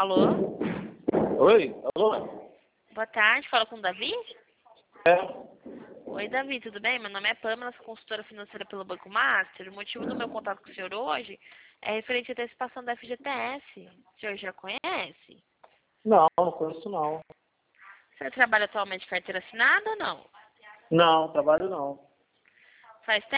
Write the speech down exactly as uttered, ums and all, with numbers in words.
Alô? Oi, alô? Boa tarde, fala com o Davi? É. Oi, Davi, tudo bem? Meu nome é Pamela, sou consultora financeira pelo Banco Master. O motivo do meu contato com o senhor hoje é referente à antecipação da F G T S. O senhor já conhece? Não, não conheço não. O senhor trabalha atualmente de carteira assinada ou não? Não, trabalho não. Faz